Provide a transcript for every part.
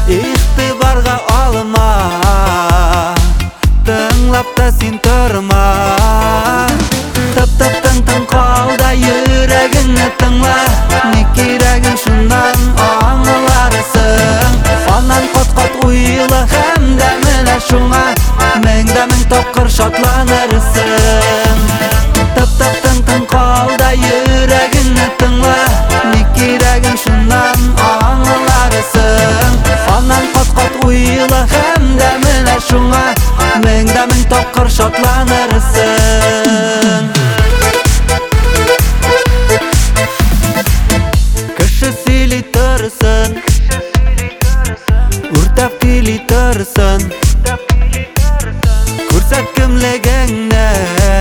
İhtibarga alma, tınlap da sin turma. Tıp tıp tın tın kalda yüreğini tınla. Ne keregin şundan anlarsın. Anan kot kot uyla hem de mine şuna. Mengde min topkır şatlanırsın. Tıp tıp tın tın kalda yüreğini tınla. Ne keregin şundan anlarsın. Anan kot kot uyla hem de mine şuna. Mengde min topkır şatlanırsın. Kişi sili tırsın, urtap tili tırsın. Kursak kimligingni,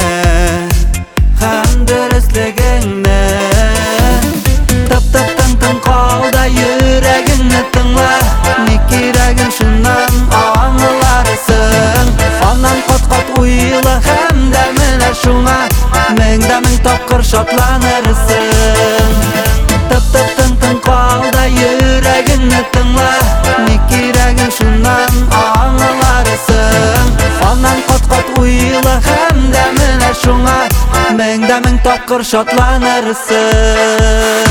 ham durustligingni. Tıp tıp tın tın kalda yüreğini tınla. Ne keregin şundan anlarsın. Anan kot kot uyla hem de mine şuna. Mengde min topkır şatlanırsın. Tıp tıp tın tın kalda yüreğini tınla. Ne keregin şundan anlarsın. Anan kot kot uyla hem de mine şuna. Mengde min topkır şatlanırsın.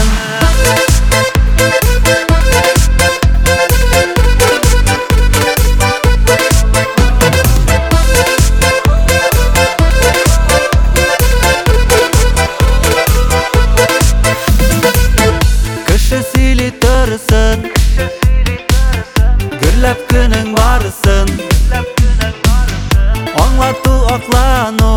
Gürlep günün varsın, anlatı aklanu.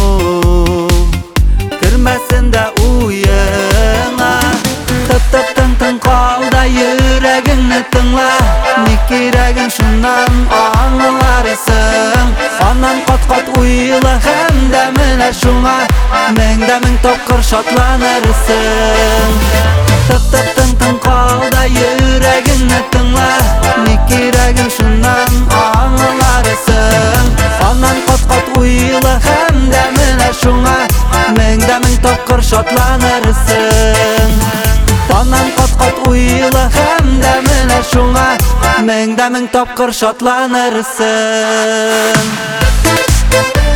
Kirmesin de uyuna. Tıp tıp tın tın kalda yüreğini tınla. Ne keregin şundan anlarsın. Anan kot kot uyla hem de mine şuna. Mengde min topkır şatlanırsın. Tıp tıp tın tın kalda yüreğini tınla. Ne keregin şundan anlarsın. Anan kot kot uyla hem de mine şuna. Mengde min topkır şatlanırsın. Anan kot kot uyla hem de mine şuna. Mengde min topkır şatlanırsın.